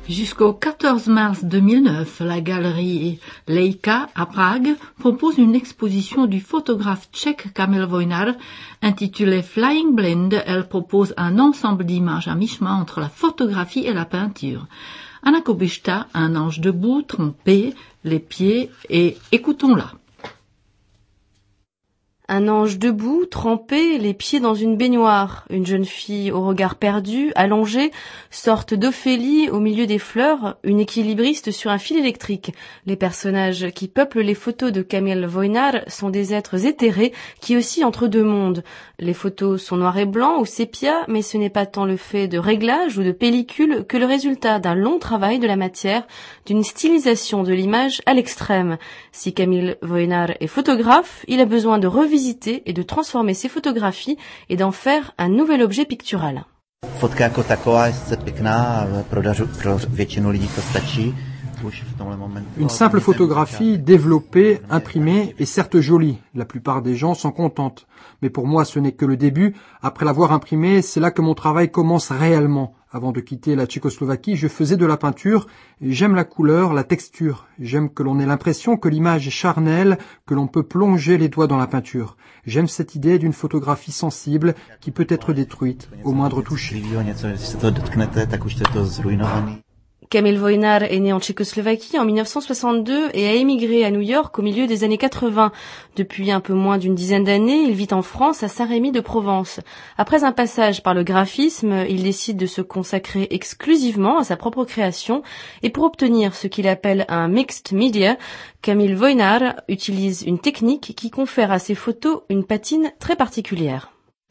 Jusqu'au 14 mars 2009, la galerie Leica à Prague propose une exposition du photographe tchèque Kamil Vojnar intitulée Flying Blind. Elle propose un ensemble d'images à mi-chemin entre la photographie et la peinture. Anna Kobišta, un ange debout, trompé, les pieds, et écoutons-la. Un ange debout, trempé, les pieds dans une baignoire. Une jeune fille au regard perdu, allongée, sorte d'Ophélie au milieu des fleurs, une équilibriste sur un fil électrique. Les personnages qui peuplent les photos de Kamil Vojnar sont des êtres éthérés qui oscillent entre deux mondes. Les photos sont noir et blanc ou sépia, mais ce n'est pas tant le fait de réglage ou de pellicule que le résultat d'un long travail de la matière, d'une stylisation de l'image à l'extrême. Si Kamil Vojnar est photographe, il a besoin de revisiter et de transformer ses photographies et d'en faire un nouvel objet pictural. Fotka jako taková je sice pěkná, pro většinu lidí to stačí. Une simple photographie développée, imprimée est certes jolie. La plupart des gens s'en contentent. Mais pour moi, ce n'est que le début. Après l'avoir imprimée, c'est là que mon travail commence réellement. Avant de quitter la Tchécoslovaquie, je faisais de la peinture. J'aime la couleur, la texture. J'aime que l'on ait l'impression que l'image est charnelle, que l'on peut plonger les doigts dans la peinture. J'aime cette idée d'une photographie sensible qui peut être détruite au moindre toucher. Kamil Vojnar est né en Tchécoslovaquie en 1962 et a émigré à New York au milieu des années 80. Depuis un peu moins d'une dizaine d'années, il vit en France à Saint-Rémy-de-Provence. Après un passage par le graphisme, il décide de se consacrer exclusivement à sa propre création et pour obtenir ce qu'il appelle un mixed media, Kamil Vojnar utilise une technique qui confère à ses photos une patine très particulière.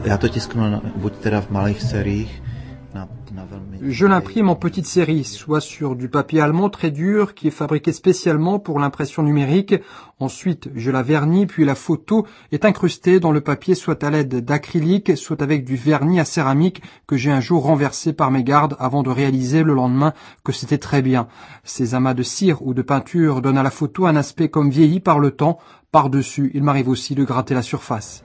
Je l'imprime en petites séries, soit sur du papier allemand très dur qui est fabriqué spécialement pour l'impression numérique. Ensuite, je la vernis, puis la photo est incrustée dans le papier soit à l'aide d'acrylique, soit avec du vernis à céramique que j'ai un jour renversé par mégarde avant de réaliser le lendemain que c'était très bien. Ces amas de cire ou de peinture donnent à la photo un aspect comme vieilli par le temps. Par-dessus, il m'arrive aussi de gratter la surface.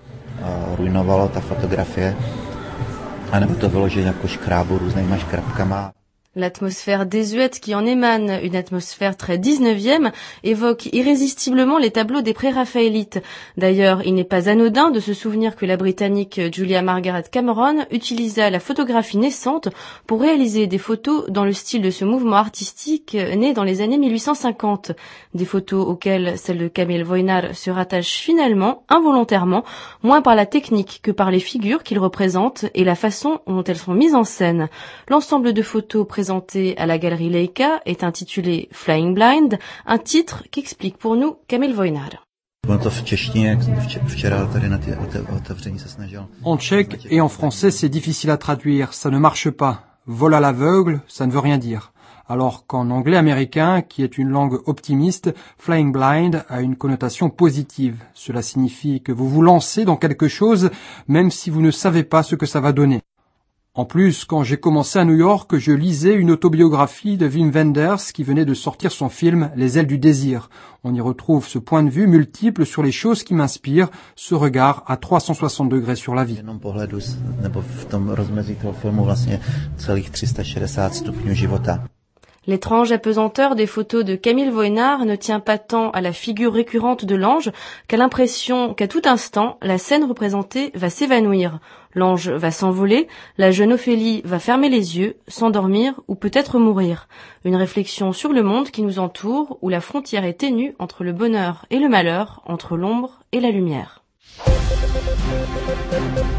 L'atmosphère désuète qui en émane, une atmosphère très 19e, évoque irrésistiblement les tableaux des pré-raphaélites. D'ailleurs, il n'est pas anodin de se souvenir que la Britannique Julia Margaret Cameron utilisa la photographie naissante pour réaliser des photos dans le style de ce mouvement artistique né dans les années 1850. Des photos auxquelles celle de Kamil Vojnar se rattache finalement, involontairement, moins par la technique que par les figures qu'il représente et la façon dont elles sont mises en scène. L'ensemble de photos présenté à la galerie Leica est intitulé Flying Blind, un titre qu'explique pour nous Kamil Vojnar. En tchèque et en français, c'est difficile à traduire, ça ne marche pas. Vol à l'aveugle, ça ne veut rien dire. Alors qu'en anglais américain, qui est une langue optimiste, Flying Blind a une connotation positive. Cela signifie que vous vous lancez dans quelque chose, même si vous ne savez pas ce que ça va donner. En plus, quand j'ai commencé à New York, je lisais une autobiographie de Wim Wenders qui venait de sortir son film Les ailes du désir. On y retrouve ce point de vue multiple sur les choses qui m'inspirent, ce regard à 360 degrés sur la vie. L'étrange apesanteur des photos de Kamil Vojnar ne tient pas tant à la figure récurrente de l'ange qu'à l'impression qu'à tout instant, la scène représentée va s'évanouir. L'ange va s'envoler, la jeune Ophélie va fermer les yeux, s'endormir ou peut-être mourir. Une réflexion sur le monde qui nous entoure, où la frontière est ténue entre le bonheur et le malheur, entre l'ombre et la lumière.